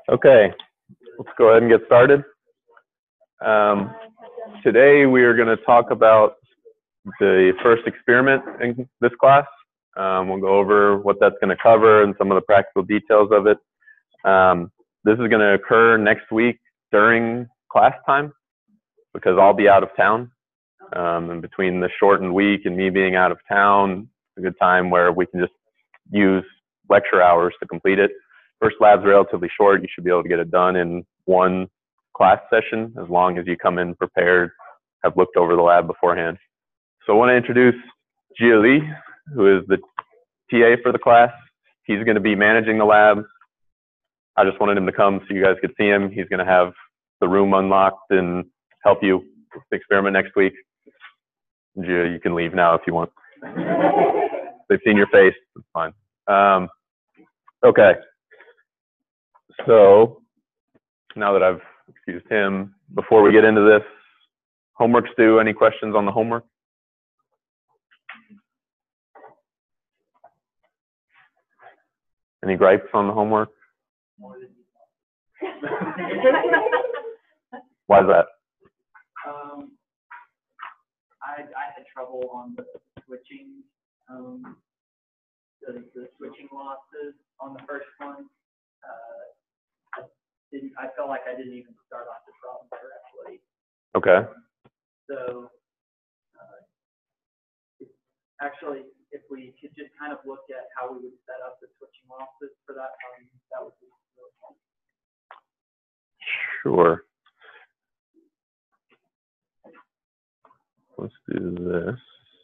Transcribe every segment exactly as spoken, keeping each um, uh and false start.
Okay, let's go ahead and get started. Um, today we are going to talk about the first experiment in this class. Um, we'll go over what that's going to cover and some of the practical details of it. Um, this is going to occur next week during class time because I'll be out of town. Um, and between the shortened week and me being out of town, it's a good time where we can just use lecture hours to complete it. First lab's relatively short. You should be able to get it done in one class session as long as you come in prepared, have looked over the lab beforehand. So I want to introduce Jia Li, who is the T A for the class. He's going to be managing the lab. I just wanted him to come so you guys could see him. He's going to have the room unlocked and help you with the experiment next week. Jia, you can leave now if you want. They've seen your face. It's fine. Um, okay. So now that I've excused him, before we get into this, homework's due. Any questions on the homework? Any gripes on the homework? Why is that? Um, I, I had trouble on the switching, um, the, the switching losses on the first one. Uh, I didn't. I felt like I didn't even start off the problem correctly. Okay. So, uh, actually, if we could just kind of look at how we would set up the switching losses for that, um, that would be really helpful. Sure. Let's do this.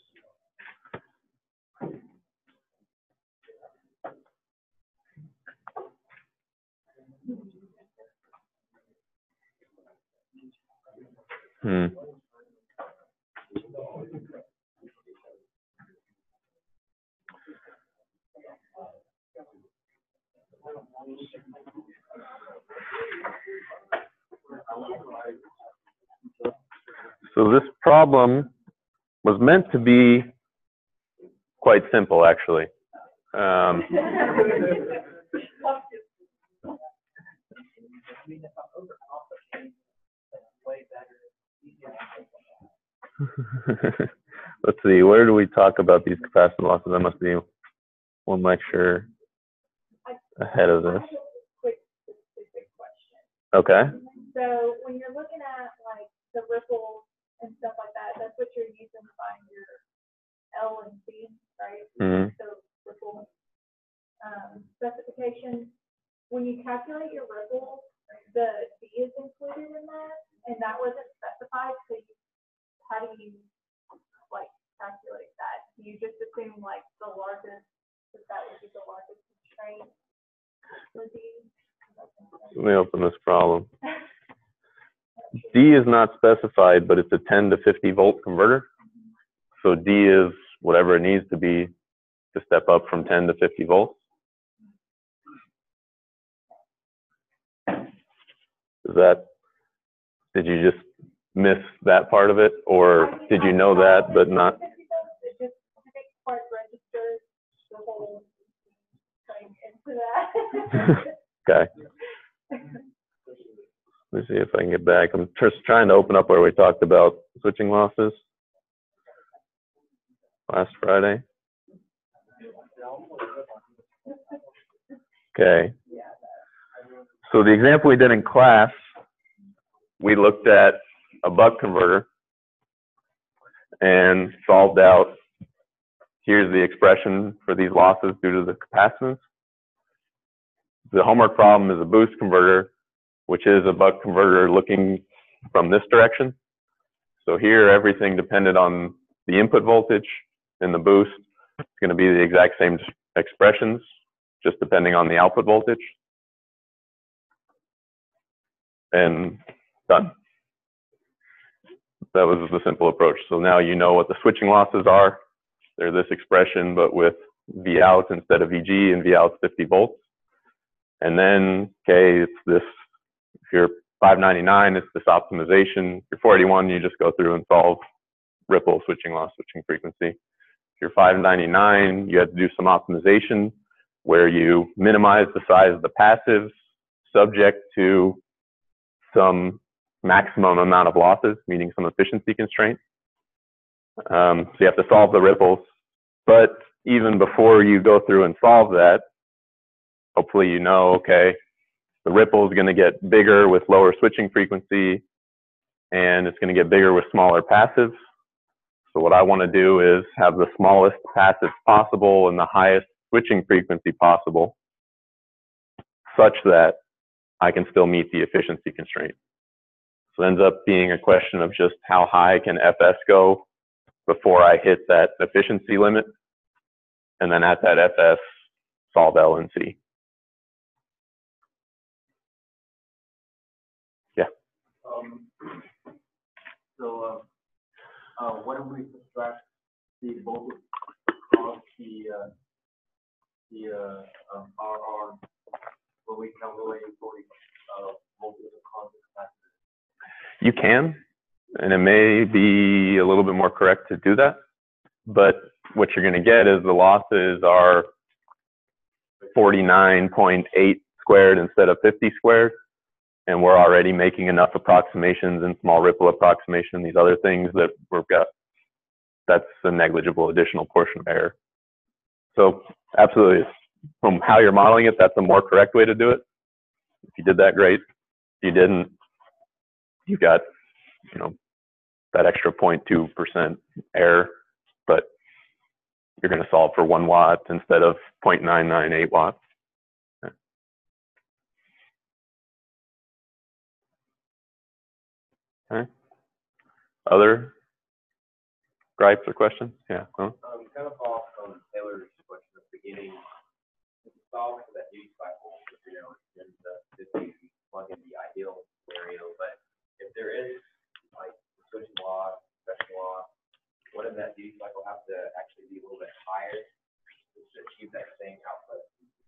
Hmm. So this problem was meant to be quite simple, actually. Um, Let's see, where do we talk about these capacitance losses? That must be one lecture ahead of this. Quick specific question. Okay. So when you're looking at like the ripples and stuff like that, that's what you're using to find your L and C, right? Mm-hmm. So ripple um, specification. When you calculate your ripple, the D is included in that, and that wasn't specified. So you, how do you like calculate that? Do you just assume like the largest, that that would be the largest constraint for D? Let me open this problem. D is not specified, but it's a ten to fifty volt converter. So D is whatever it needs to be to step up from ten to fifty volts. Is that, did you just miss that part of it, or did you know that but not? It just part registers the whole thing into that. Okay. Let me see if I can get back. I'm just trying to open up where we talked about switching losses last Friday. Okay. So the example we did in class, we looked at a buck converter and solved out, here's the expression for these losses due to the capacitance. The homework problem is a boost converter, which is a buck converter looking from this direction. So here, everything depended on the input voltage and the boost. It's going to be the exact same expressions, just depending on the output voltage. And done. That was the simple approach. So now you know what the switching losses are. They're this expression, but with V out instead of V G, and V out fifty volts. And then, okay, it's this, if you're five ninety-nine, it's this optimization. If you're four eighty-one, you just go through and solve ripple, switching loss, switching frequency. If you're five ninety-nine, you have to do some optimization where you minimize the size of the passives subject to some maximum amount of losses, meaning some efficiency constraints. Um, so you have to solve the ripples. But even before you go through and solve that, hopefully you know, okay, the ripple is going to get bigger with lower switching frequency, and it's going to get bigger with smaller passives. So what I want to do is have the smallest passives possible and the highest switching frequency possible, such that I can still meet the efficiency constraint. So it ends up being a question of just how high can F S go before I hit that efficiency limit, and then at that F S, solve L and C. Yeah. Um, so, uh, uh, what if we subtract the voltage across the uh, the uh, um, R R when we calculate for the uh, voltage across the capacitor? You can, and it may be a little bit more correct to do that, but what you're going to get is the losses are forty-nine point eight squared instead of fifty squared, and we're already making enough approximations and small ripple approximation, these other things that we've got. That's a negligible additional portion of error. So absolutely, from how you're modeling it, that's a more correct way to do it. If you did that, great. If you didn't, you got, you know, that extra zero point two percent error, but you're going to solve for one watt instead of zero point nine nine eight watts. Okay. Other gripes or questions? Yeah. Huh? Um, kind of off on Taylor's question at the beginning. To solve for that duty cycle, you know, and the fifty plug in the ideal scenario, but if there is like switching loss, special loss, wouldn't that duty cycle have to actually be a little bit higher to achieve that same output?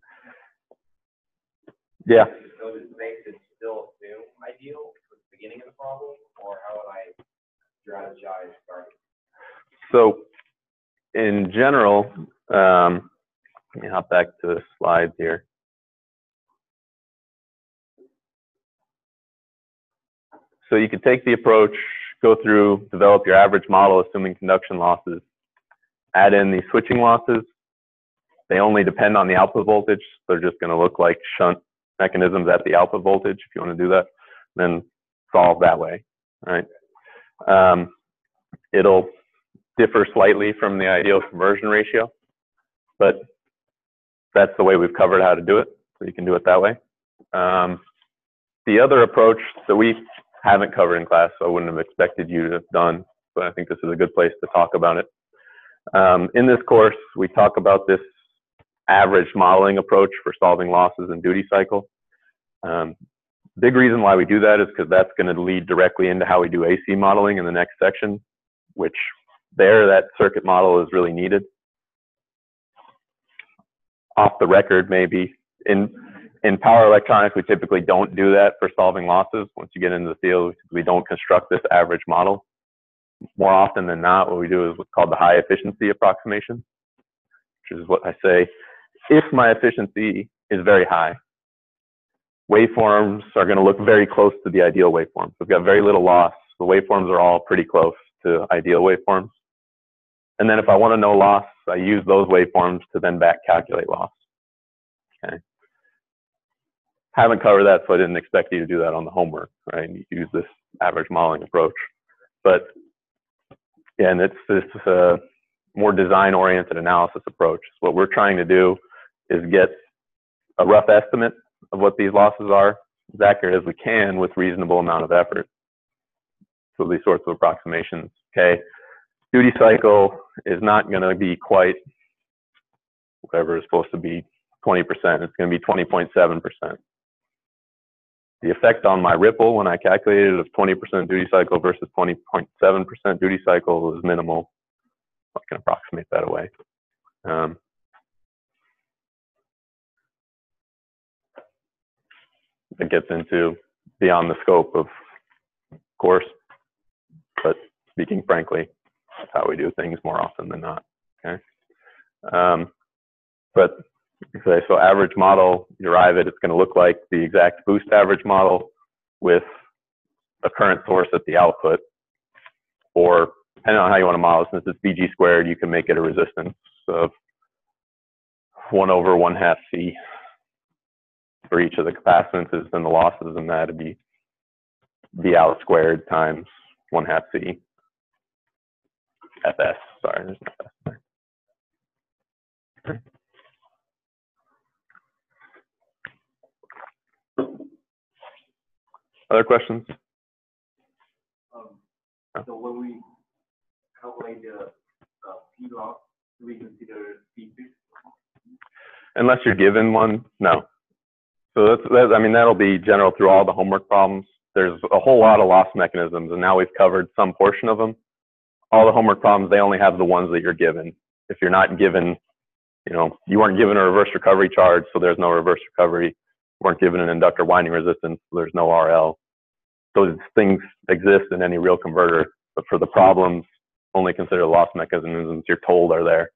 Yeah. So does it make it still assume ideal at the beginning of the problem, or how would I strategize starting? So in general, um, let me hop back to the slides here. So you could take the approach, go through, develop your average model, assuming conduction losses, add in these switching losses. They only depend on the output voltage. They're just going to look like shunt mechanisms at the output voltage, if you want to do that, then solve that way, right? Um, it'll differ slightly from the ideal conversion ratio, but that's the way we've covered how to do it, so you can do it that way. Um, the other approach that we haven't covered in class, so I wouldn't have expected you to have done, but I think this is a good place to talk about it. Um, in this course, we talk about this average modeling approach for solving losses in duty cycle. Um, big reason why we do that is because that's going to lead directly into how we do A C modeling in the next section, which there, that circuit model is really needed. Off the record, maybe, in, in power electronics, we typically don't do that for solving losses. Once you get into the field, we don't construct this average model. More often than not, what we do is what's called the high efficiency approximation, which is what I say, if my efficiency is very high, waveforms are going to look very close to the ideal waveforms. We've got very little loss. The waveforms are all pretty close to ideal waveforms. And then if I want to know loss, I use those waveforms to then back calculate loss. Okay. Haven't covered that, so I didn't expect you to do that on the homework, right? You use this average modeling approach. But yeah, and it's this uh, more design-oriented analysis approach. What we're trying to do is get a rough estimate of what these losses are, as accurate as we can with reasonable amount of effort. So these sorts of approximations, okay? Duty cycle is not going to be quite whatever is supposed to be twenty percent. It's going to be twenty point seven percent. The effect on my ripple when I calculated it of twenty percent duty cycle versus twenty point seven percent duty cycle is minimal. I can approximate that away. Um, it gets into beyond the scope of course, but speaking frankly, that's how we do things more often than not. Okay, um, but Okay, so average model, you derive it, it's going to look like the exact boost average model with a current source at the output. Or depending on how you want to model, since it's V G squared, you can make it a resistance of one over one half C for each of the capacitances and the losses, and that would be V out squared times one half C. F S, sorry, there's no F S there. Other questions? Um, so when we calculate the uh, P loss, do we consider P fix? Unless you're given one, no. So that's, that, I mean, that'll be general through all the homework problems. There's a whole lot of loss mechanisms, and now we've covered some portion of them. All the homework problems, they only have the ones that you're given. If you're not given, you know, you weren't given a reverse recovery charge, so there's no reverse recovery. You weren't given an inductor winding resistance, so there's no R L. Those things exist in any real converter, but for the problems, only consider the loss mechanisms you're told are there.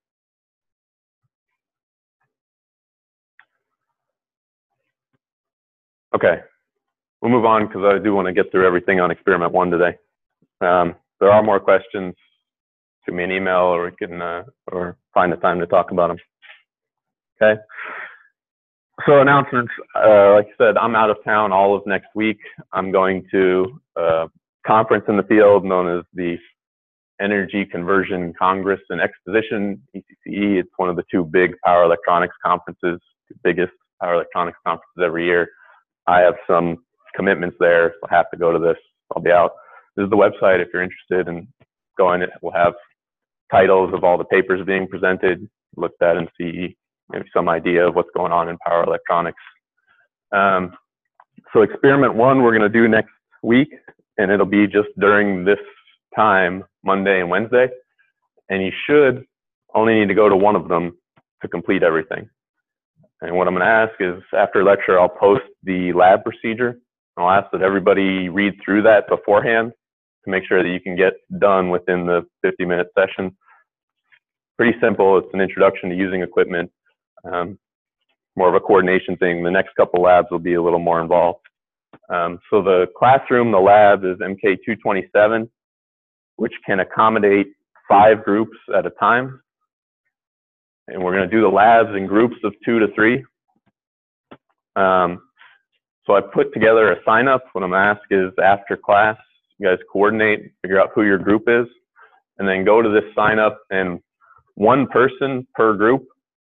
Okay, we'll move on because I do want to get through everything on experiment one today. Um, there are more questions. Shoot me an email, or we can uh, or find the time to talk about them. Okay. So announcements, uh, like I said, I'm out of town all of next week. I'm going to a conference in the field known as the Energy Conversion Congress and Exposition, E C C E. It's one of the two big power electronics conferences, the biggest power electronics conferences every year. I have some commitments there, so I have to go to this. I'll be out. This is the website if you're interested in going. It will have titles of all the papers being presented, look at and see maybe some idea of what's going on in power electronics. Um, so experiment one we're going to do next week, and it'll be just during this time, Monday and Wednesday. And you should only need to go to one of them to complete everything. And what I'm going to ask is, after lecture, I'll post the lab procedure. I'll ask that everybody read through that beforehand to make sure that you can get done within the fifty minute session. Pretty simple. It's an introduction to using equipment. Um, more of a coordination thing. The next couple labs will be a little more involved. Um, so the classroom, the lab is M K two twenty-seven, which can accommodate five groups at a time. And we're going to do the labs in groups of two to three. Um, so I put together a sign up. What I'm going to ask is, after class, you guys coordinate, figure out who your group is, and then go to this sign up, and one person per group,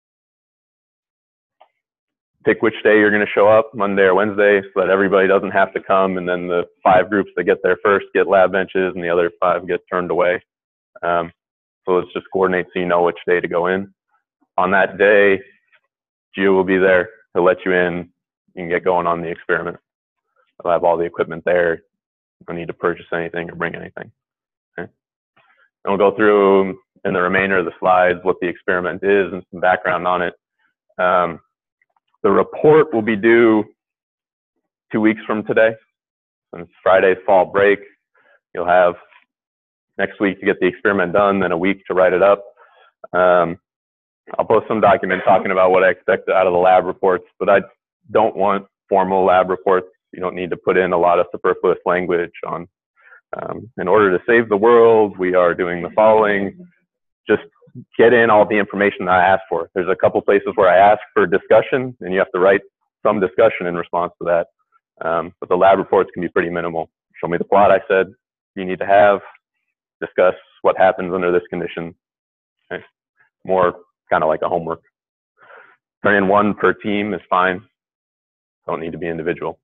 pick which day you're going to show up, Monday or Wednesday, so that everybody doesn't have to come, and then the five groups that get there first get lab benches, and the other five get turned away. Um, so let's just coordinate so you know which day to go in. On that day, Gio will be there to let you in. You can get going on the experiment. I'll have all the equipment there. You don't need to purchase anything or bring anything. Okay? And we'll go through in the remainder of the slides what the experiment is and some background on it. Um, the report will be due two weeks from today. Since Friday's fall break, you'll have next week to get the experiment done, then a week to write it up. Um, I'll post some document talking about what I expect out of the lab reports, but I don't want formal lab reports. You don't need to put in a lot of superfluous language on, um, in order to save the world, we are doing the following. Just get in all the information that I asked for. There's a couple places where I ask for discussion, and you have to write some discussion in response to that. Um, but the lab reports can be pretty minimal. Show me the plot I said you need to have, discuss what happens under this condition. Okay. More kind of like a homework. Turn in one per team is fine. Don't need to be individual.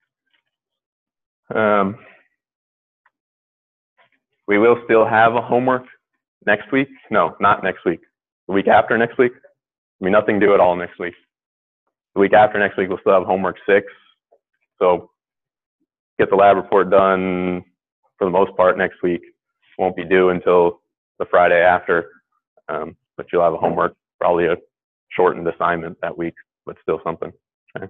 Um, we will still have a homework next week. No, not next week. The week after next week. I mean, nothing due at all next week. The week after next week, we'll still have homework six. So get the lab report done for the most part next week. Won't be due until the Friday after, um, but you'll have a homework, probably a shortened assignment that week, but still something. Okay.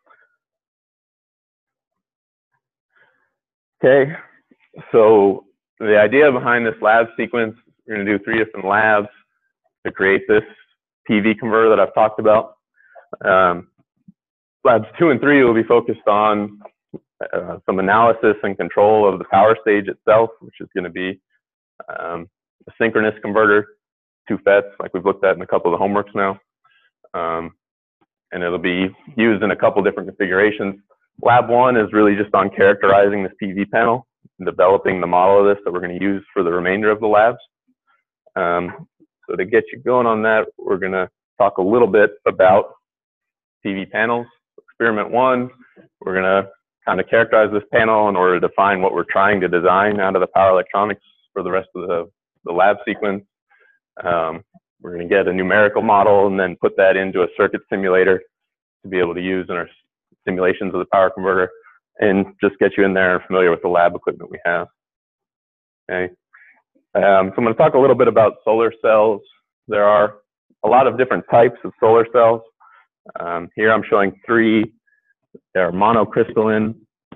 Okay, so the idea behind this lab sequence, we're going to do three different labs to create this P V converter that I've talked about. Um, labs two and three will be focused on uh, some analysis and control of the power stage itself, which is going to be um, a synchronous converter, two F E Ts, like we've looked at in a couple of the homeworks now. Um, and it'll be used in a couple different configurations. Lab one is really just on characterizing this P V panel, and developing the model of this that we're going to use for the remainder of the labs. Um, so to get you going on that, we're going to talk a little bit about P V panels. Experiment one, we're going to kind of characterize this panel in order to define what we're trying to design out of the power electronics for the rest of the, the lab sequence. Um, we're going to get a numerical model and then put that into a circuit simulator to be able to use in our simulations of the power converter, and just get you in there and familiar with the lab equipment we have. Okay. Um, so I'm going to talk a little bit about solar cells. There are a lot of different types of solar cells. Um, here I'm showing three. There are monocrystalline,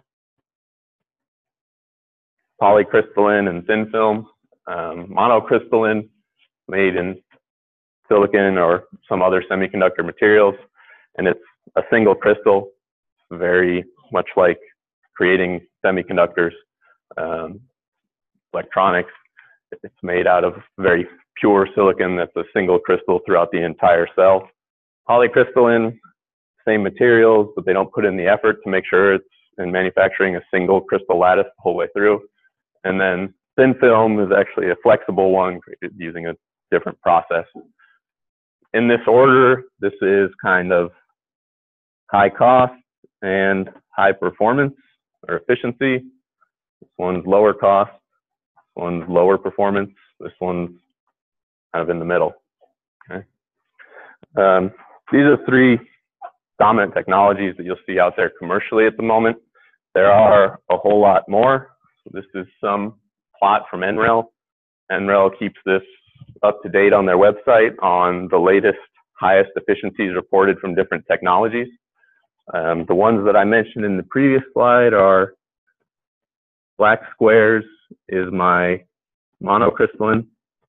polycrystalline, and thin film. Um, monocrystalline, made in silicon or some other semiconductor materials, and it's a single crystal, very much like creating semiconductors, um, electronics. It's made out of very pure silicon that's a single crystal throughout the entire cell. Polycrystalline, same materials, but they don't put in the effort to make sure it's in manufacturing a single crystal lattice the whole way through. And then thin film is actually a flexible one created using a different process. In this order, this is kind of high cost and high performance or efficiency. This one's lower cost, this one's lower performance, this one's kind of in the middle. Okay. Um, these are three dominant technologies that you'll see out there commercially at the moment. There are a whole lot more. So this is some plot from N R E L. N R E L keeps this up to date on their website on the latest, highest efficiencies reported from different technologies. Um, the ones that I mentioned in the previous slide are black squares is my monocrystalline,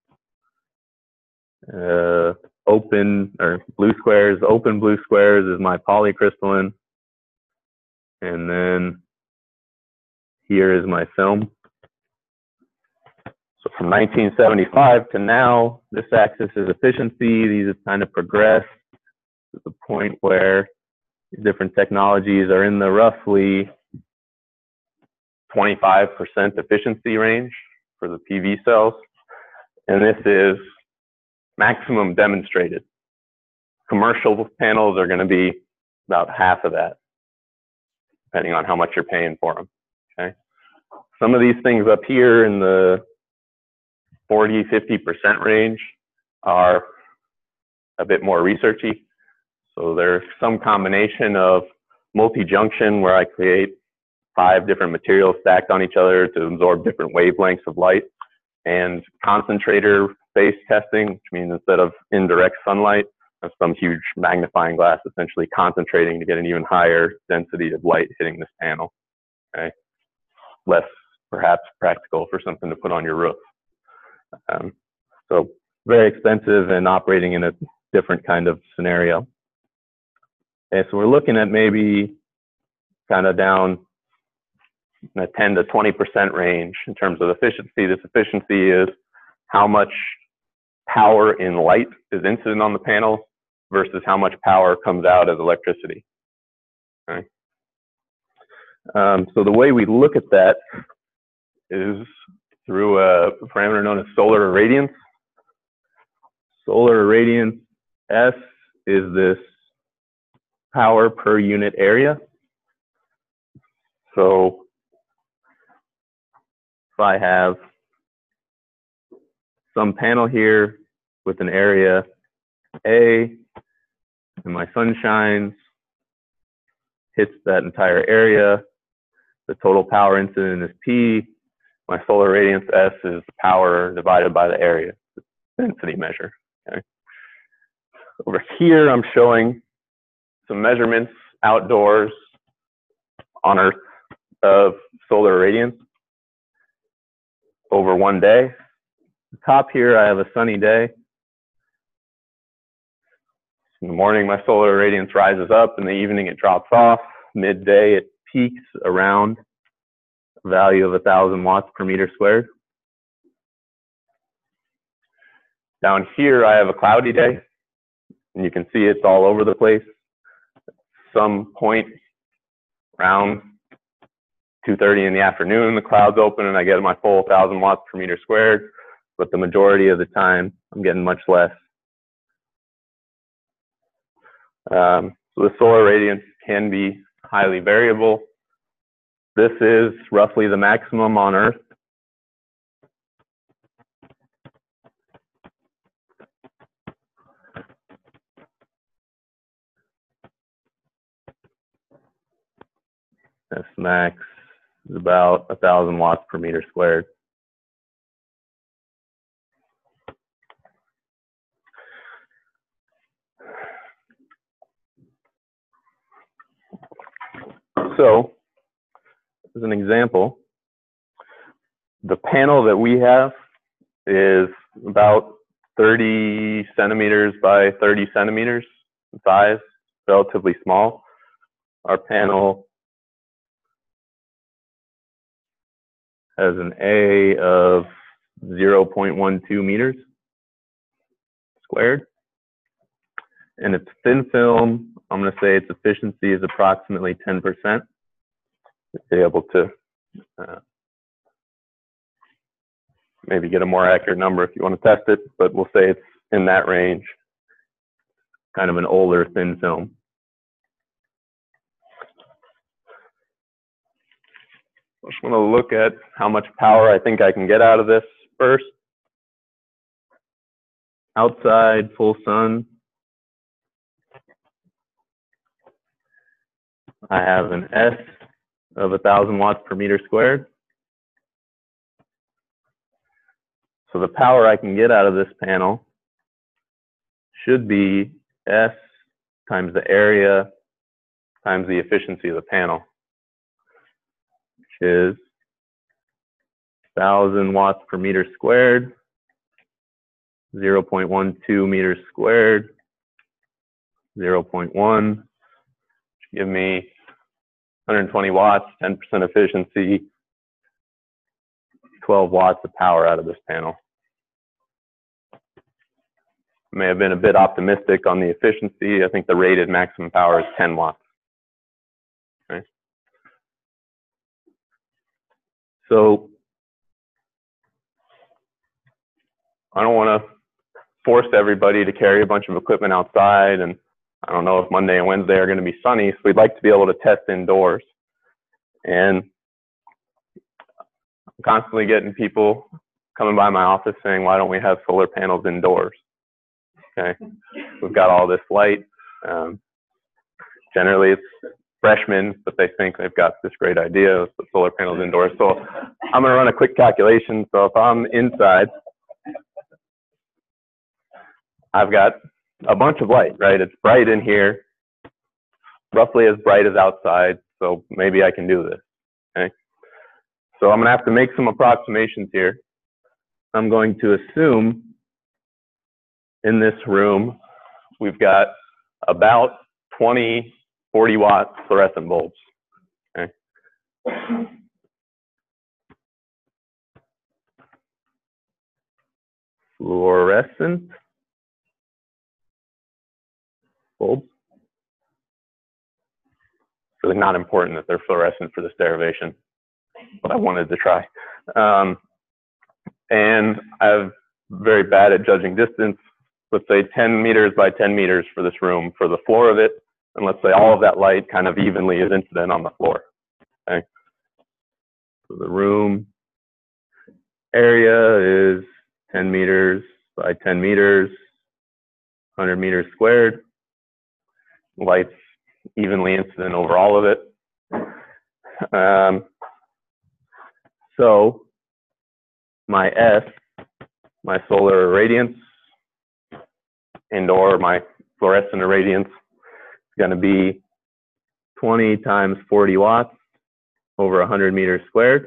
uh, open or blue squares, open blue squares is my polycrystalline, and then here is my film. So from nineteen seventy-five to now, this axis is efficiency. These have kind of progressed to the point where different technologies are in the roughly twenty-five percent efficiency range for the P V cells. And this is maximum demonstrated. Commercial panels are going to be about half of that, depending on how much you're paying for them. Okay. Some of these things up here in the forty, fifty percent range are a bit more researchy. So there's some combination of multi-junction where I create five different materials stacked on each other to absorb different wavelengths of light, and concentrator-based testing, which means instead of indirect sunlight, of some huge magnifying glass essentially concentrating to get an even higher density of light hitting this panel. Okay, less perhaps practical for something to put on your roof. Um, so very expensive and operating in a different kind of scenario. Okay, so we're looking at maybe kind of down in a ten to twenty percent range in terms of efficiency. This efficiency is how much power in light is incident on the panel versus how much power comes out as electricity. Okay. Um, so the way we look at that is through a parameter known as solar irradiance. Solar irradiance S is this power per unit area. So if I have some panel here with an area A, and my sun shines, hits that entire area, the total power incident is P, my solar radiance S is the power divided by the area, the density measure. Okay. Over here, I'm showing some measurements outdoors on Earth of solar irradiance over one day. At the top here, I have a sunny day. In the morning, my solar irradiance rises up. In the evening, it drops off. Midday, it peaks around a value of one thousand watts per meter squared. Down here, I have a cloudy day, and you can see it's all over the place. Some point around two thirty in the afternoon, the clouds open, and I get my full one thousand watts per meter squared, but the majority of the time, I'm getting much less. Um, so the solar radiance can be highly variable. This is roughly the maximum on Earth. F max is about one thousand watts per meter squared. So, as an example, the panel that we have is about thirty centimeters by thirty centimeters in size, relatively small. Our panel has an A of zero point one two meters squared. And it's thin film. I'm going to say its efficiency is approximately ten percent. Be able to uh, maybe get a more accurate number if you want to test it, but we'll say it's in that range. Kind of an older thin film. I just want to look at how much power I think I can get out of this first. Outside, full sun. I have an S of one thousand watts per meter squared. So the power I can get out of this panel should be S times the area times the efficiency of the panel, which is one thousand watts per meter squared, zero point one two meters squared, zero point one, which give me one hundred twenty watts, ten percent efficiency, twelve watts of power out of this panel. May have been a bit optimistic on the efficiency. I think the rated maximum power is ten watts. Okay. So I don't want to force everybody to carry a bunch of equipment outside, and I don't know if Monday and Wednesday are going to be sunny, so we'd like to be able to test indoors. And I'm constantly getting people coming by my office saying, why don't we have solar panels indoors? Okay, we've got all this light. Um, generally, it's freshmen, but they think they've got this great idea of the solar panels indoors. So I'm going to run a quick calculation. So if I'm inside, I've got a bunch of light, right? It's bright in here, roughly as bright as outside, so maybe I can do this, okay? So I'm gonna have to make some approximations here. I'm going to assume in this room, we've got about twenty, forty watt fluorescent bulbs, okay? Fluorescent bulbs. It's really not important that they're fluorescent for this derivation, but I wanted to try. Um, and I'm very bad at judging distance. Let's say ten meters by ten meters for this room, for the floor of it, and let's say all of that light kind of evenly is incident on the floor. Okay. So the room area is ten meters by ten meters, one hundred meters squared. Light's evenly incident over all of it. Um, so my S, my solar irradiance, and/or my fluorescent irradiance is going to be twenty times forty watts over one hundred meters squared,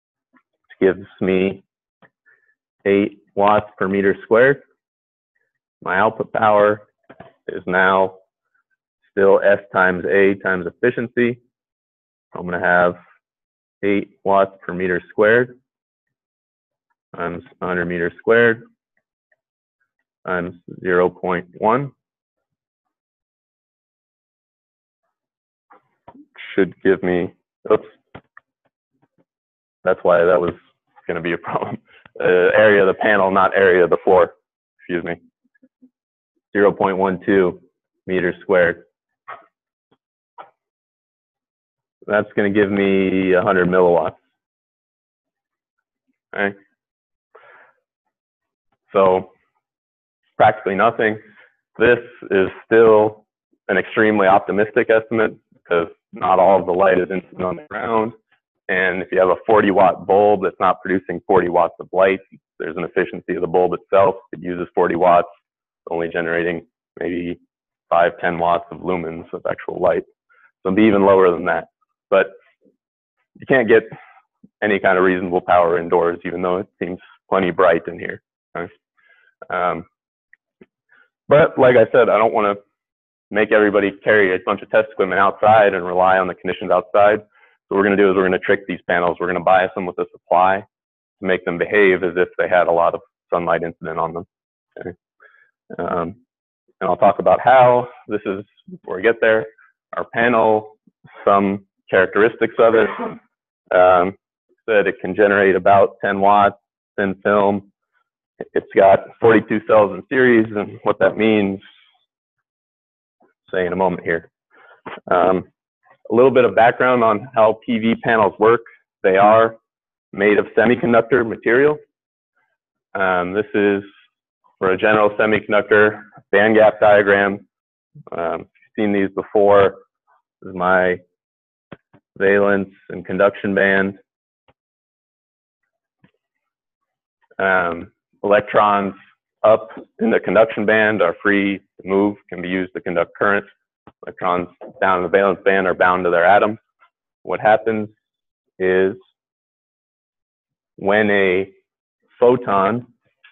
which gives me eight watts per meter squared. My output power is now still S times A times efficiency. I'm going to have eight watts per meter squared times one hundred meters squared times zero point one. Should give me, oops, that's why that was going to be a problem. Uh, area of the panel, not area of the floor, excuse me. zero point one two meters squared. That's going to give me one hundred milliwatts. Okay. So practically nothing. This is still an extremely optimistic estimate because not all of the light is incident on the ground. And if you have a forty watt bulb that's not producing forty watts of light, there's an efficiency of the bulb itself. It uses forty watts, only generating maybe five, ten watts of lumens of actual light. So it'll be even lower than that. But you can't get any kind of reasonable power indoors, even though it seems plenty bright in here. Okay? Um, but like I said, I don't want to make everybody carry a bunch of test equipment outside and rely on the conditions outside. So what we're going to do is we're going to trick these panels. We're going to bias them with a supply to make them behave as if they had a lot of sunlight incident on them. Okay? Um, and I'll talk about how. This is before we get there. Our panel, some characteristics of it. Um, that it can generate about ten watts, thin film. It's got forty-two cells in series, and what that means, say in a moment here. Um, a little bit of background on how P V panels work. They are made of semiconductor material. Um, this is for a general semiconductor band gap diagram. Um, you've seen these before. This is my valence and conduction band. Um, electrons up in the conduction band are free to move, can be used to conduct current. Electrons down in the valence band are bound to their atoms. What happens is when a photon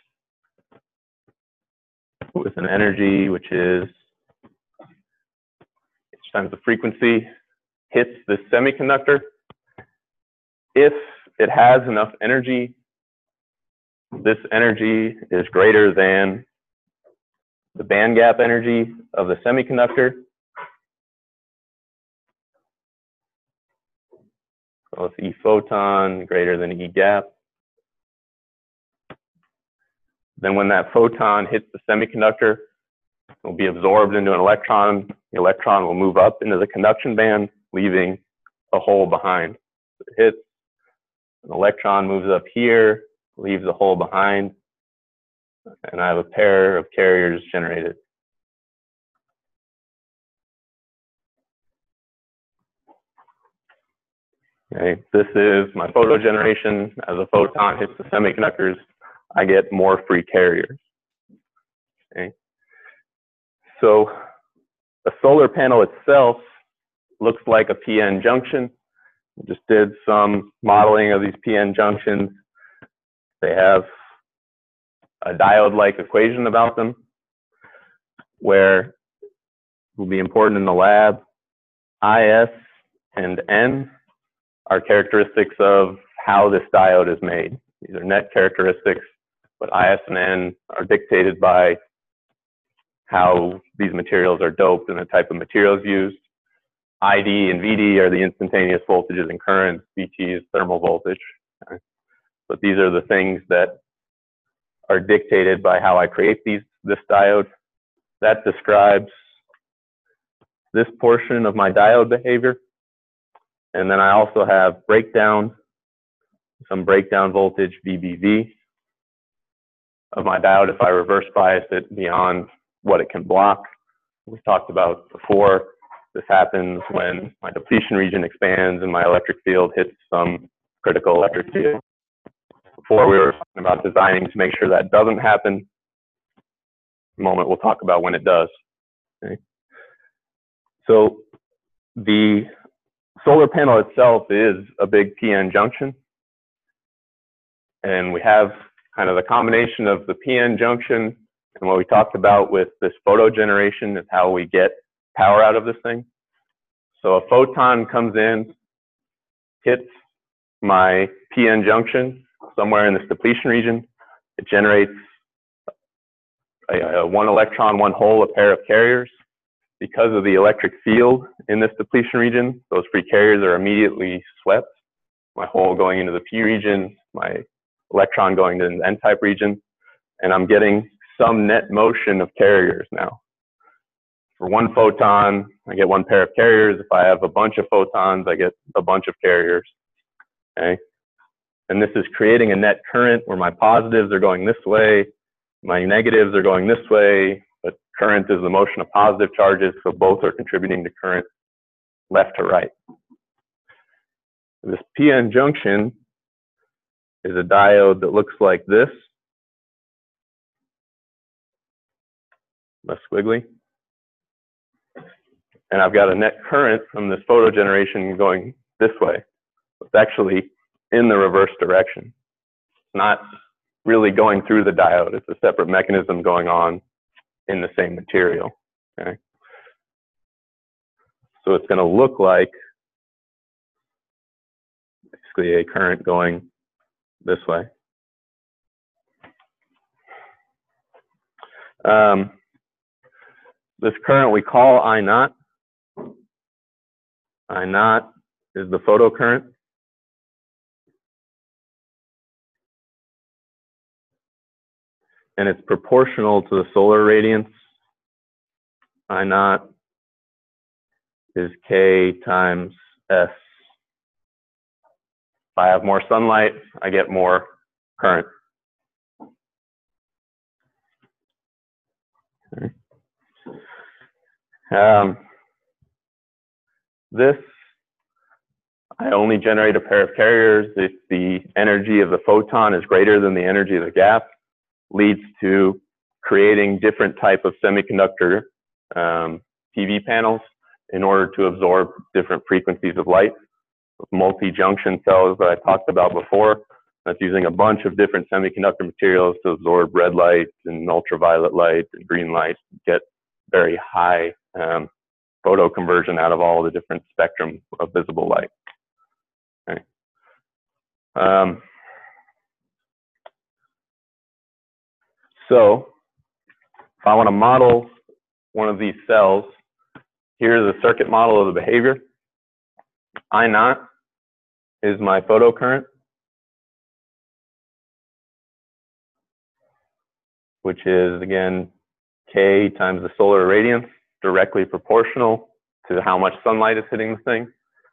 with an energy which is each times the frequency hits this semiconductor, if it has enough energy, this energy is greater than the band gap energy of the semiconductor. So it's E photon greater than E gap. Then when that photon hits the semiconductor, it will be absorbed into an electron. The electron will move up into the conduction band, leaving a hole behind. It hits, an electron moves up here, leaves a hole behind, and I have a pair of carriers generated. Okay, this is my photo generation. As a photon hits the semiconductors, I get more free carriers. Okay. So a solar panel itself looks like a P N junction. We just did some modeling of these P N junctions. They have a diode-like equation about them, where it will be important in the lab. I S and N are characteristics of how this diode is made. These are net characteristics, but I S and N are dictated by how these materials are doped and the type of materials used. I D and V D are the instantaneous voltages and currents. V T is thermal voltage. Okay. But these are the things that are dictated by how I create these, this diode. That describes this portion of my diode behavior. And then I also have breakdown, some breakdown voltage, V B V, of my diode if I reverse bias it beyond what it can block. We've talked about before, this happens when my depletion region expands and my electric field hits some critical electric field. Before we were talking about designing to make sure that doesn't happen. In a moment we'll talk about when it does. Okay. So the solar panel itself is a big P N junction. And we have kind of the combination of the P N junction And what we talked about with this photo generation is how we get power out of this thing. So a photon comes in, hits my P N junction somewhere in this depletion region. It generates a, a one electron, one hole, a pair of carriers. Because of the electric field in this depletion region, those free carriers are immediately swept. My hole going into the P region, my electron going to the N-type region, and I'm getting some net motion of carriers now. For one photon, I get one pair of carriers. If I have a bunch of photons, I get a bunch of carriers, okay? And this is creating a net current where my positives are going this way, my negatives are going this way, but current is the motion of positive charges, so both are contributing to current left to right. This P N junction is a diode that looks like this, less squiggly. And I've got a net current from this photo generation going this way. It's actually in the reverse direction. It's not really going through the diode. It's a separate mechanism going on in the same material, okay? So it's going to look like basically a current going this way. Um, this current we call I naught. I naught is the photo current. And it's proportional to the solar radiance. I naught is K times S. If I have more sunlight, I get more current. Okay. Um, this, I only generate a pair of carriers if the energy of the photon is greater than the energy of the gap. Leads to creating different type of semiconductor um, P V panels in order to absorb different frequencies of light. Multi-junction cells that I talked about before, that's using a bunch of different semiconductor materials to absorb red light and ultraviolet light and green light, get very high um, photo conversion out of all the different spectrum of visible light. Okay. Um, So if I want to model one of these cells, here's a circuit model of the behavior. I naught is my photocurrent, which is, again, K times the solar irradiance, directly proportional to how much sunlight is hitting the thing.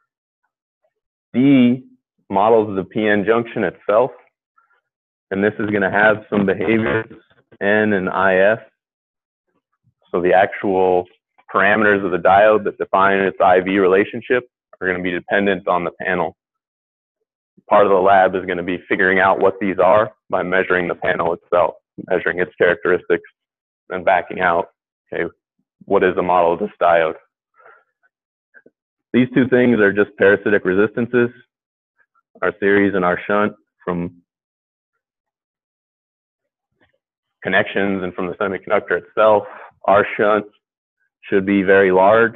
D models the P N junction itself, and this is going to have some behaviors, N and I F. So the actual parameters of the diode that define its I V relationship are going to be dependent on the panel. Part of the lab is going to be figuring out what these are by measuring the panel itself, measuring its characteristics, and backing out, okay, what is the model of this diode? These two things are just parasitic resistances, our series and our shunt, from connections and from the semiconductor itself. Our shunt should be very large.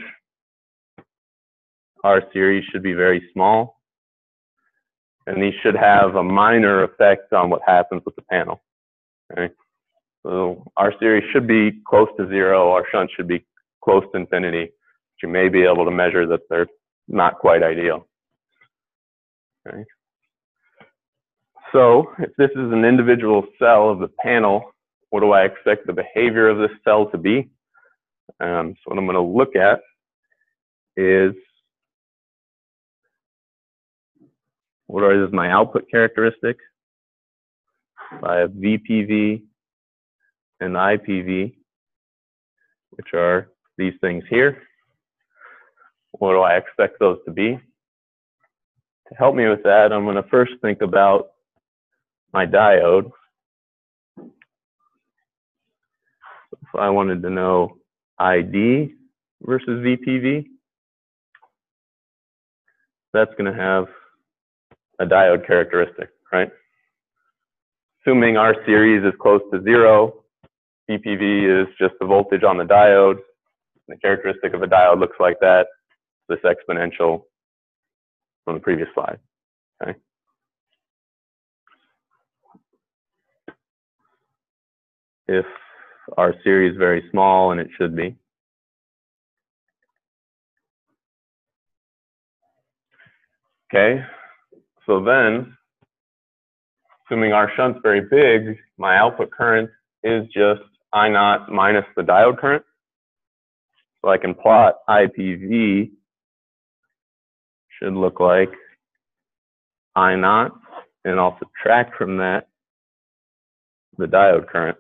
Our series should be very small. And these should have a minor effect on what happens with the panel. Okay? So our series should be close to zero. Our shunt should be close to infinity. But you may be able to measure that they're not quite ideal. Okay? So if this is an individual cell of the panel, what do I expect the behavior of this cell to be? Um, so what I'm going to look at is what are is my output characteristic. I have V P V and I P V, which are these things here. What do I expect those to be? To help me with that, I'm going to first think about my diode. If I wanted to know I D versus V P V, that's going to have a diode characteristic, right? Assuming our series is close to zero, V P V is just the voltage on the diode. The characteristic of a diode looks like that, this exponential from the previous slide, okay? If our series is very small, and it should be, okay, so then, assuming our shunt's very big, my output current is just I naught minus the diode current. So I can plot I P V, should look like I naught, and I'll subtract from that the diode current.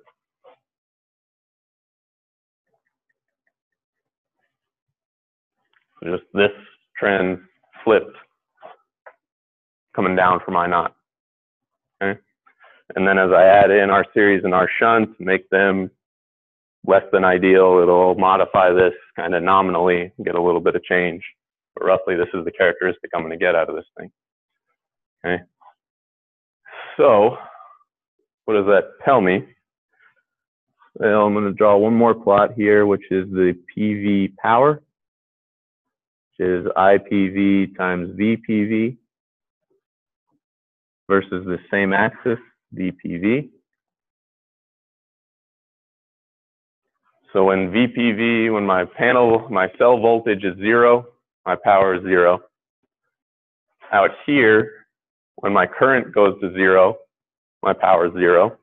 So just this trend flipped, coming down from I naught. Okay? And then as I add in our series and our shunt, make them less than ideal, it'll modify this kind of nominally, get a little bit of change. But roughly, this is the characteristic I'm going to get out of this thing. Okay. So, what does that tell me? Well, I'm going to draw one more plot here, which is the P V power, which is I P V times V P V versus the same axis, V P V. So when V P V, when my panel, my cell voltage is zero, my power is zero. Out here, when my current goes to zero, my power is zero.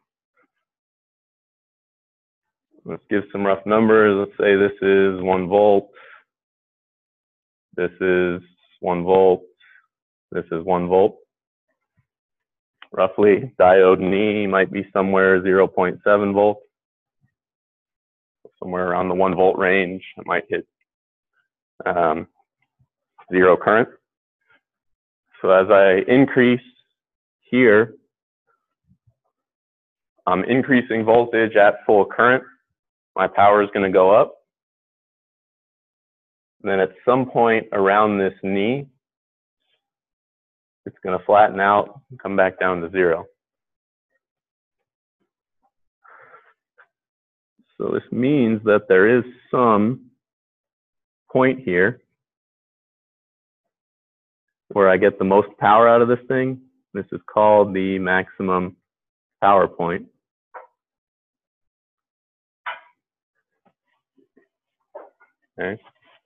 Let's give some rough numbers. Let's say this is one volt. This is one volt. This is one volt. Roughly, diode in E might be somewhere zero point seven volts. Somewhere around the one volt range, it might hit um, zero current. So as I increase here, I'm increasing voltage at full current. My power is going to go up. And then at some point around this knee, it's going to flatten out and come back down to zero. So this means that there is some point here where I get the most power out of this thing. This is called the maximum power point. Okay.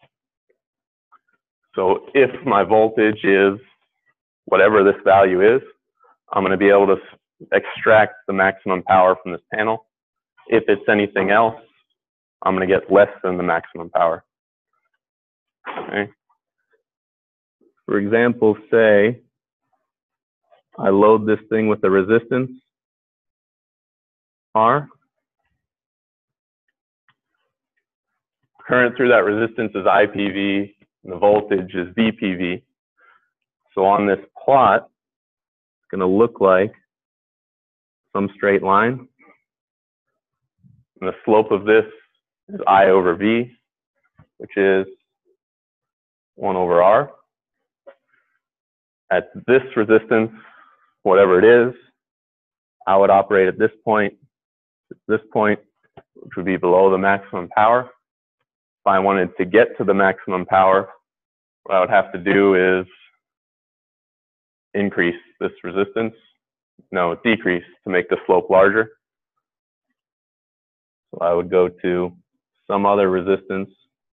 So if my voltage is whatever this value is, I'm going to be able to extract the maximum power from this panel. If it's anything else, I'm going to get less than the maximum power. Okay. For example, say I load this thing with a resistance R. Current through that resistance is I P V, and the voltage is V P V. So on this plot, it's going to look like some straight line. And the slope of this is I over V, which is one over R. At this resistance, whatever it is, I would operate at this point, at this point, which would be below the maximum power. If I wanted to get to the maximum power, what I would have to do is increase this resistance, no, decrease to make the slope larger. So I would go to some other resistance,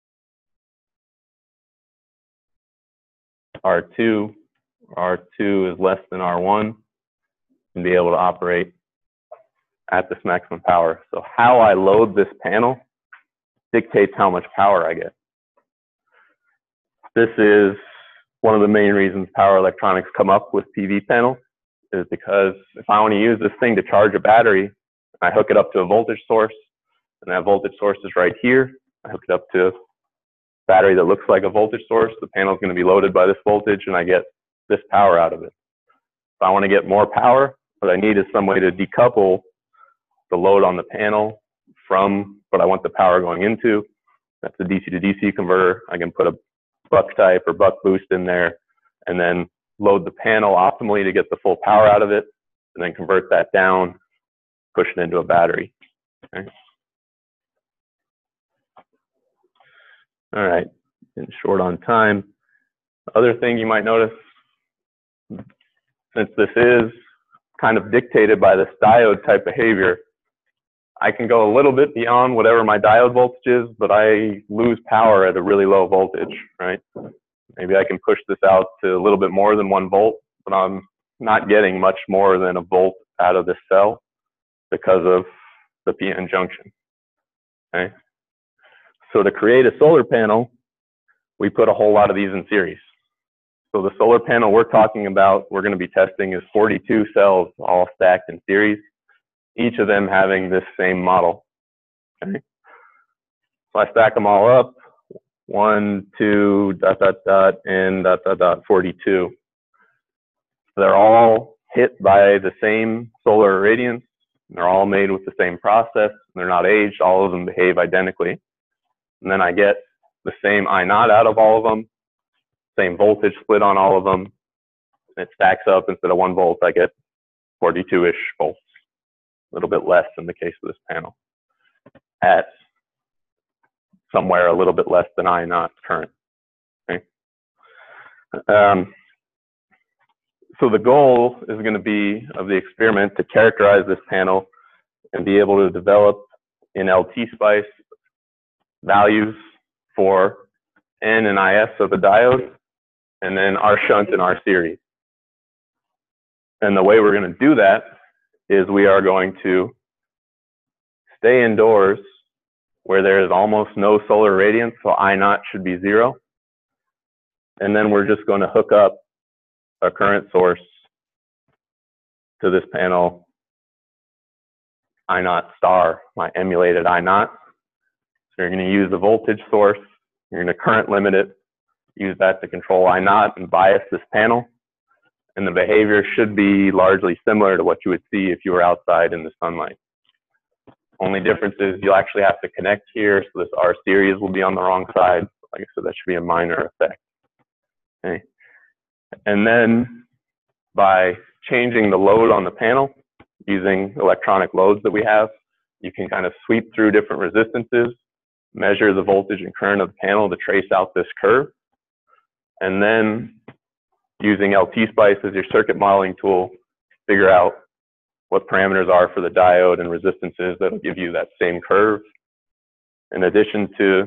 R two, R two is less than R one, and be able to operate at this maximum power. So how I load this panel dictates how much power I get. This is one of the main reasons power electronics come up with P V panels, is because if I want to use this thing to charge a battery, I hook it up to a voltage source, and that voltage source is right here. I hook it up to a battery that looks like a voltage source. The panel is going to be loaded by this voltage, and I get this power out of it. If I want to get more power, what I need is some way to decouple the load on the panel from what I want the power going into. That's a D C to D C converter. I can put a buck type or buck boost in there, and then load the panel optimally to get the full power out of it, and then convert that down, push it into a battery. Okay. All right, and short on time. The other thing you might notice, since this is kind of dictated by this diode type behavior, I can go a little bit beyond whatever my diode voltage is, but I lose power at a really low voltage, right? Maybe I can push this out to a little bit more than one volt, but I'm not getting much more than a volt out of this cell because of the P N junction, okay? So to create a solar panel, we put a whole lot of these in series. So the solar panel we're talking about, we're going to be testing is forty-two cells all stacked in series, each of them having this same model, okay? So I stack them all up, one, two, dot, dot, dot, and dot, dot, dot, forty-two. They're all hit by the same solar irradiance. They're all made with the same process. They're not aged. All of them behave identically. And then I get the same I naught out of all of them, same voltage split on all of them. And it stacks up. Instead of one volt, I get forty-two-ish volts, a little bit less in the case of this panel, at somewhere a little bit less than I naught current. Okay. Um, so the goal is going to be of the experiment to characterize this panel and be able to develop in L T spice values for N and I S of the diode, and then R shunt and R series. And the way we're going to do that is we are going to stay indoors where there is almost no solar radiance, so I naught should be zero. And then we're just going to hook up a current source to this panel, I naught star, my emulated I naught. So you're going to use the voltage source, you're going to current limit it, use that to control I naught and bias this panel. And the behavior should be largely similar to what you would see if you were outside in the sunlight. Only difference is you'll actually have to connect here, so this R series will be on the wrong side. Like I said, that should be a minor effect. Okay. And then by changing the load on the panel, using electronic loads that we have, you can kind of sweep through different resistances, measure the voltage and current of the panel to trace out this curve, and then using L T spice as your circuit modeling tool, figure out what parameters are for the diode and resistances that will give you that same curve. In addition to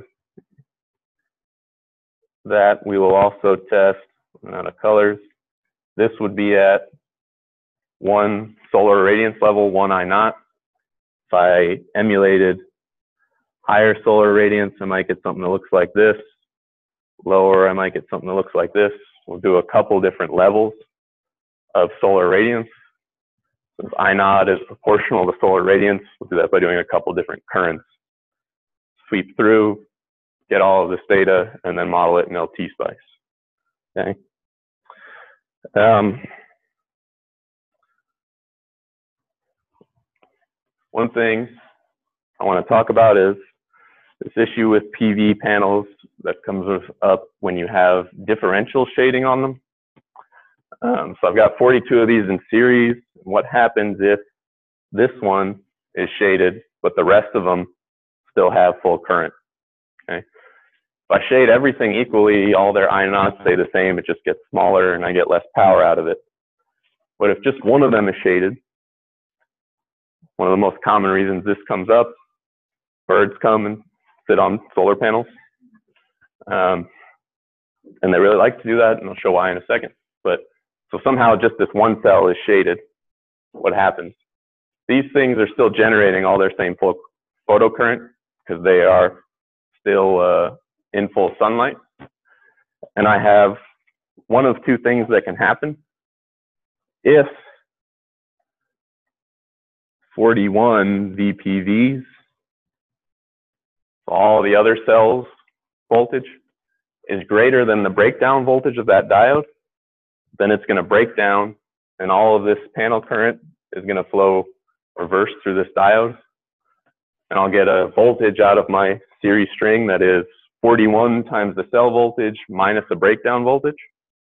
that, we will also test, out of colors, this would be at one solar irradiance level, one I naught. If I emulated higher solar irradiance, I might get something that looks like this. Lower, I might get something that looks like this. We'll do a couple different levels of solar irradiance. Since I naught is proportional to solar radiance, we'll do that by doing a couple different currents. Sweep through, get all of this data, and then model it in L T spice. Okay. Um, one thing I want to talk about is this issue with P V panels that comes up when you have differential shading on them. Um, so I've got forty-two of these in series. What happens if this one is shaded, but the rest of them still have full current? Okay. If I shade everything equally, all their I naughts stay the same, it just gets smaller and I get less power out of it. But if just one of them is shaded, one of the most common reasons this comes up, birds come and sit on solar panels. Um, and they really like to do that, and I'll show why in a second. But so somehow just this one cell is shaded. What happens? These things are still generating all their same photo current because they are still uh, in full sunlight. And I have one of two things that can happen. If forty-one V P Vs, all the other cells' voltage, is greater than the breakdown voltage of that diode, then it's going to break down and all of this panel current is going to flow reverse through this diode. And I'll get a voltage out of my series string that is forty-one times the cell voltage minus the breakdown voltage.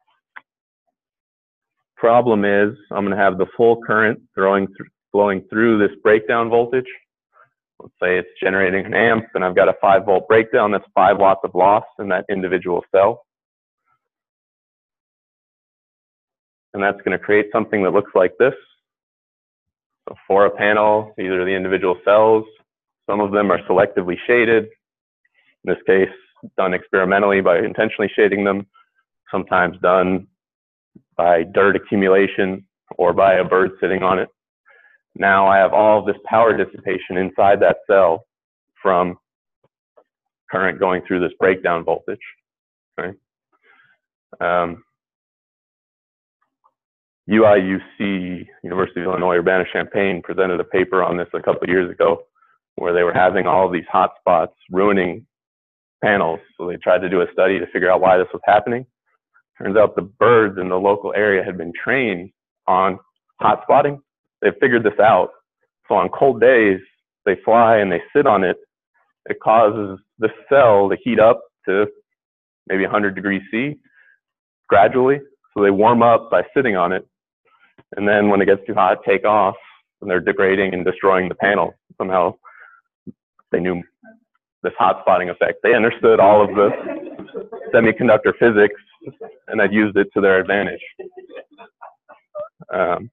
Problem is, I'm going to have the full current flowing through, flowing through this breakdown voltage, let's say it's generating an amp and I've got a five volt breakdown, that's five watts of loss in that individual cell. And that's going to create something that looks like this. So for a panel, these are the individual cells. Some of them are selectively shaded. In this case, done experimentally by intentionally shading them, sometimes done by dirt accumulation or by a bird sitting on it. Now I have all of this power dissipation inside that cell from current going through this breakdown voltage. Okay. Um, U I U C, University of Illinois Urbana-Champaign, presented a paper on this a couple of years ago where they were having all of these hot spots ruining panels. So they tried to do a study to figure out why this was happening. Turns out the birds in the local area had been trained on hot spotting. They figured this out. So on cold days, they fly and they sit on it. It causes the cell to heat up to maybe one hundred degrees C gradually. So they warm up by sitting on it. And then when it gets too hot, take off, and they're degrading and destroying the panel. Somehow they knew this hot spotting effect. They understood all of the semiconductor physics and had used it to their advantage. Um,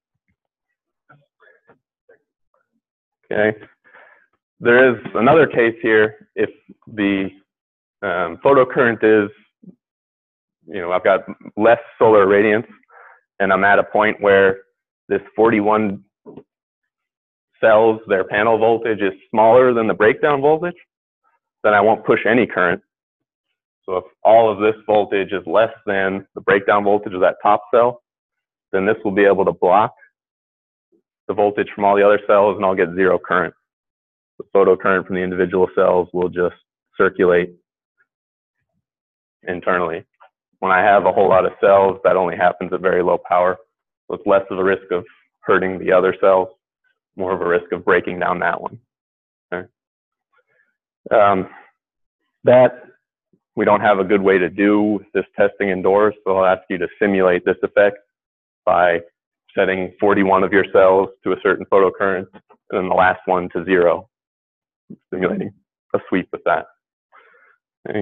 okay. There is another case here. If the um, photocurrent is, you know, I've got less solar radiance, and I'm at a point where this forty-one cells, their panel voltage is smaller than the breakdown voltage, then I won't push any current. So if all of this voltage is less than the breakdown voltage of that top cell, then this will be able to block the voltage from all the other cells, and I'll get zero current. The photocurrent from the individual cells will just circulate internally. When I have a whole lot of cells, that only happens at very low power. So it's less of a risk of hurting the other cells, more of a risk of breaking down that one. Okay. Um, that we don't have a good way to do this testing indoors, so I'll ask you to simulate this effect by setting forty-one of your cells to a certain photocurrent, and then the last one to zero, simulating a sweep with that. Okay.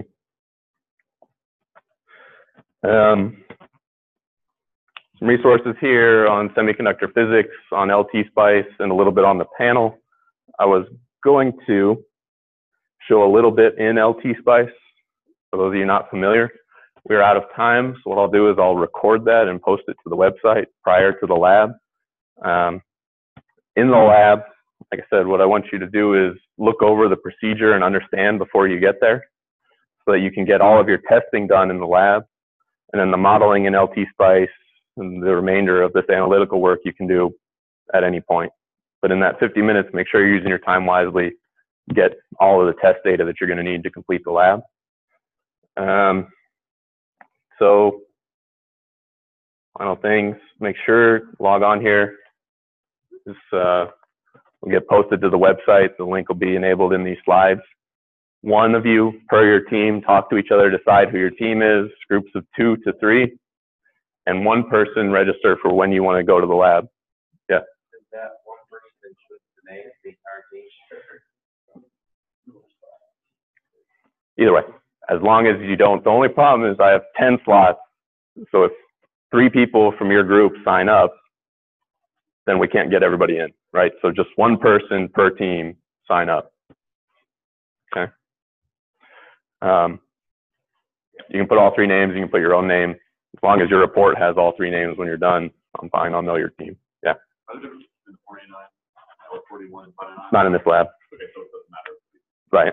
Um, some resources here on semiconductor physics, on L T Spice, and a little bit on the panel. I was going to show a little bit in L T Spice. For those of you not familiar, we're out of time, so what I'll do is I'll record that and post it to the website prior to the lab. Um, in the lab, like I said, what I want you to do is look over the procedure and understand before you get there, so that you can get all of your testing done in the lab, and then the modeling in L T Spice and the remainder of this analytical work you can do at any point. But in that fifty minutes, make sure you're using your time wisely, get all of the test data that you're going to need to complete the lab. Um, so, final things, make sure, log on here. This uh, will get posted to the website. The link will be enabled in these slides. One of you per your team, talk to each other, decide who your team is, groups of two to three, and one person register for when you want to go to the lab. Yeah. Does that one person choose the name of the entire team? Either way, as long as you don't. The only problem is I have ten slots, so if three people from your group sign up, then we can't get everybody in, right? So just one person per team sign up. Okay. Um, you can put all three names. You can put your own name. As long as your report has all three names when you're done, I'm fine. I'll know your team. Yeah. forty-nine or forty-one and forty-nine? Not in this lab. Okay, so it doesn't matter. Right.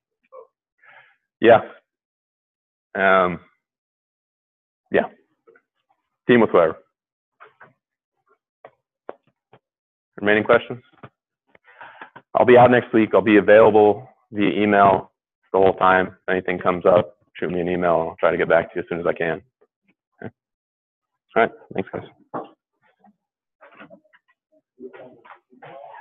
Yeah. Um, yeah. Team with whoever. Remaining questions? I'll be out next week. I'll be available via email the whole time. If anything comes up, shoot me an email. I'll try to get back to you as soon as I can. Okay. All right. Thanks, guys.